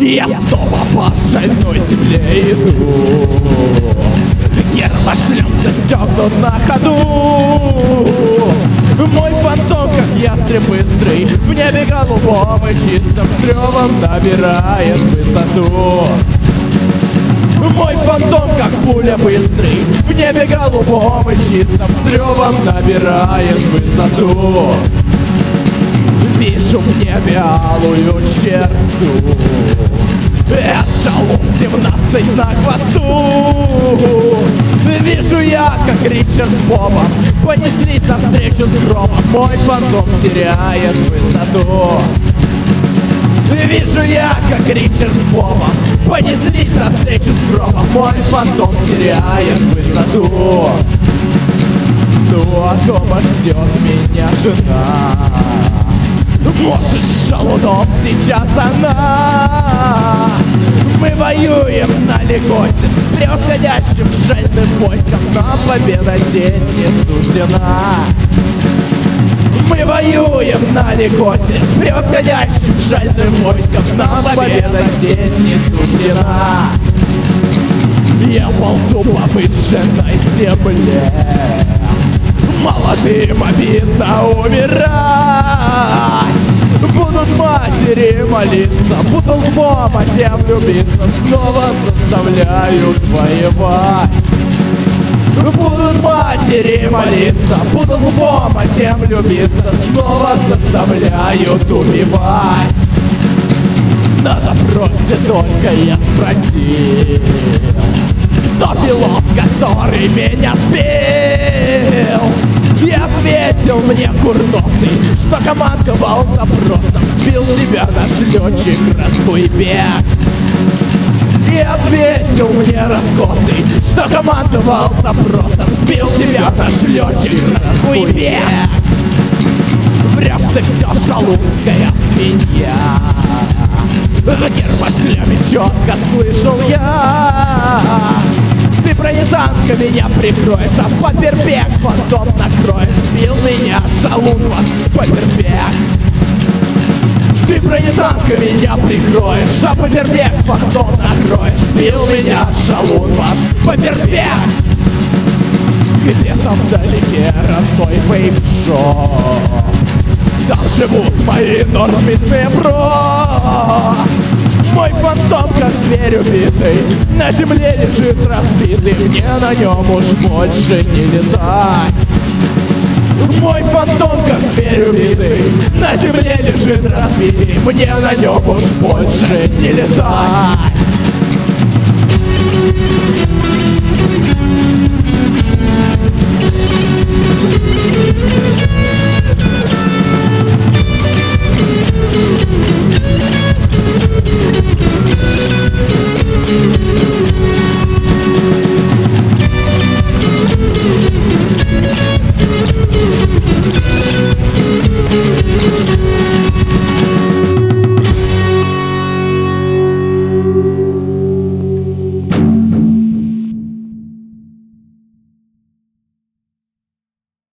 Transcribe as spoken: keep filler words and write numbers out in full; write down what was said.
Я снова по шальной земле иду. Гермошлем застегнут на ходу. Мой фантом, как ястреб быстрый, в небе голубом и чистым с ревом набирает высоту. Мой фантом, как пуля быстрый, в небе голубом и чистым с ревом набирает высоту. Вижу в небе алую черту, эшелон семнадцать на хвосту. Вижу я, как Ричард с Бобом понеслись навстречу с громом. Мой фантом теряет высоту. Вижу я, как Ричард с Бобом понеслись навстречу с громом. Мой фантом теряет высоту. Ну а дома ждет меня жена. Может, с шалуном сейчас она. Мы воюем на Легосе с превосходящим шальным войском, но победа здесь не суждена. Мы воюем на Легосе с превосходящим шальным войском, но победа здесь не суждена. Я ползу по выжженной земле, молодым обидно умирать. Будут матери молиться, будут лбом о землю биться, снова заставляют воевать. Будут матери молиться, будут лбом о землю биться, снова заставляют убивать. На допросе только я спросил, кто пилот, который меня сбил. И ответил мне курносый, что командовал допросом, сбил тебя наш летчик Раскуйбек. И ответил мне раскосый, что командовал допросом, сбил тебя наш летчик Раскуйбек. Врешь ты все, шалунская свинья. В гермошлеме четко слышал я. Ты бронетанка меня прикроешь, а Папербек фантом накроешь. Сбил меня шалун ваш Папербек. Ты бронетанка меня прикроешь, а Папербек фантом накроешь. Сбил меня шалун ваш Папербек. Где-то вдалеке родной вейп-шоп, там живут мои нормисные бро. Мой фантом, как зверь убитый, на земле лежит разбитый. Мне на нем уж больше не летать. Мой фантом, как зверь убитый, на земле лежит разбитый. Мне на нем уж больше не летать.